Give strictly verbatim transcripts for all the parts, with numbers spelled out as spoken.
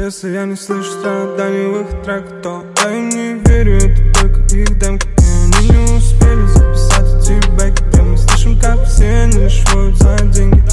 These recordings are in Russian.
Если я не слышу страданий в их треках, то я им не верю, это только их демка. И они не успели записать эти бэки, где мы слышим, как все они лишь воют за деньги.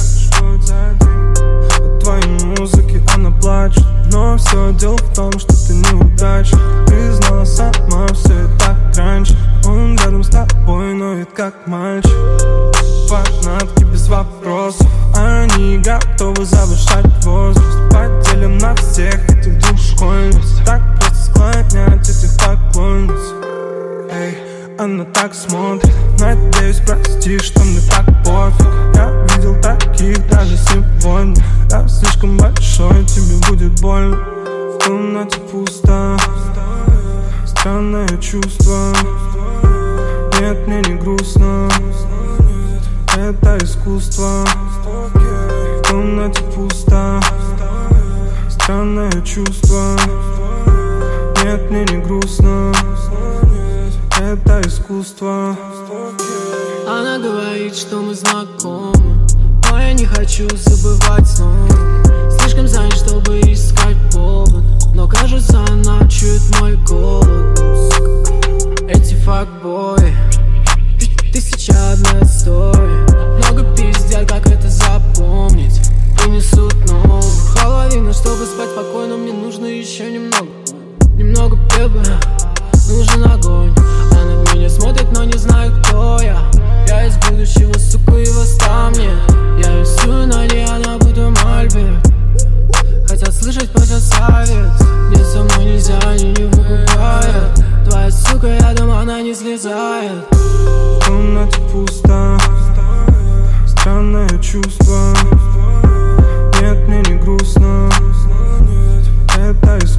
От твоей музыки она плачет, но все дело в том, что ты неудача. Ты знала сама все и так раньше. Он рядом с тобой ноет как мальчик. Фанатки без вопросов, они готовы завышать возраст. Поделим на всех этих двух школьниц, так просто склонять этих поклонниц. Эй, она так смотрит, надеюсь, прости, что мне так пофиг. Я видел таких даже сегодня. Я слишком большой, тебе будет больно. В комнате пусто, странное чувство. Нет, мне не грустно, это искусство. В комнате пусто, странное чувство. Нет, мне не грустно, это искусство. Она говорит, что мы знакомы, но я не хочу забывать снова. Слишком занят, чтобы искать повод, но кажется, она чует мой голод. Эти факбои, тысяча одна история. Много пиздят, как это запомнить, и несут новую половину. Чтобы спать спокойно, мне нужно еще немного. Немного пепла, нужен огонь. Она в меня смотрит, но не знает, кто я. Я из будущего, сука, и восстание. Я рисую на ней, она будто мольберт. Хотят слышать, просят совет. Нет, со мной нельзя, они не выкупают. Твоя сука рядом, она не слезает. В комнате пусто, странное чувство. Нет, мне не грустно, это